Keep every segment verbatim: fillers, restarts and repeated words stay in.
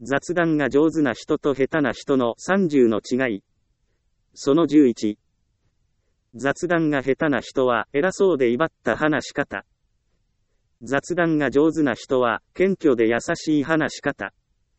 雑談が上手な人と下手な人のさんじゅうの違い。そのじゅういち。雑談が下手な人は偉そうで威張った話し方。雑談が上手な人は謙虚で優しい話し方。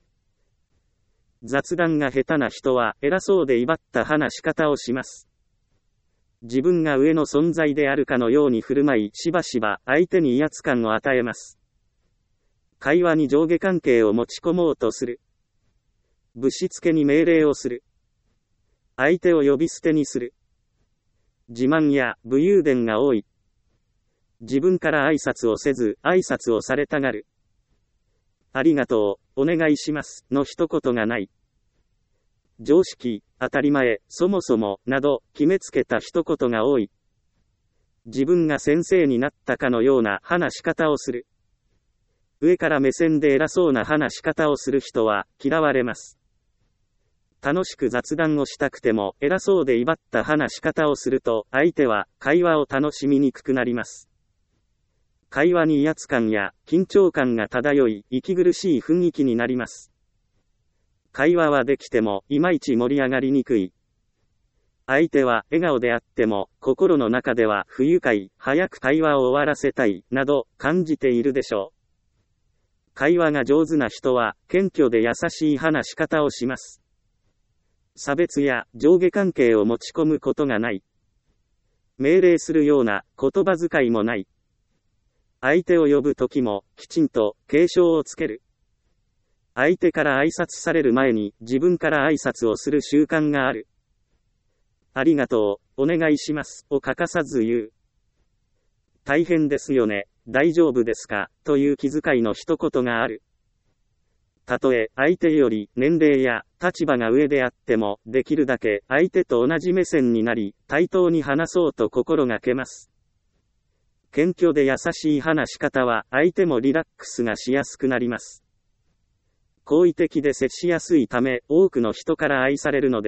雑談が下手な人は偉そうで威張った話し方をします。自分が上の存在であるかのように振る舞い、しばしば相手に威圧感を与えます。会話に上下関係を持ち込もうとする。ぶしつけに命令をする。相手を呼び捨てにする。自慢や武勇伝が多い。自分から挨拶をせず、挨拶をされたがる。ありがとう、お願いします、の一言がない。常識、当たり前、そもそも、など、決めつけた一言が多い。自分が先生になったかのような話し方をする。上から目線で偉そうな話し方をする人は嫌われます。楽しく雑談をしたくても偉そうで威張った話し方をすると相手は会話を楽しみにくくなります。会話に威圧感や緊張感が漂い息苦しい雰囲気になります。会話はできてもいまいち盛り上がりにくい。相手は笑顔であっても心の中では不愉快、早く会話を終わらせたいなど感じているでしょう。会話が上手な人は謙虚で優しい話し方をします。差別や上下関係を持ち込むことがない。命令するような言葉遣いもない。相手を呼ぶときもきちんと敬称をつける。相手から挨拶される前に自分から挨拶をする習慣がある。ありがとう、お願いします、を欠かさず言う。大変ですよね、大丈夫ですか、という気遣いの一言がある。たとえ相手より年齢や立場が上であっても、できるだけ相手と同じ目線になり、対等に話そうと心がけます。謙虚で優しい話し方は相手もリラックスがしやすくなります。好意的で接しやすいため、多くの人から愛されるのです。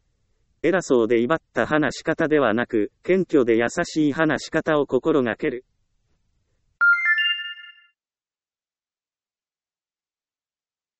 偉そうで威張った話し方ではなく、謙虚で優しい話し方を心がける。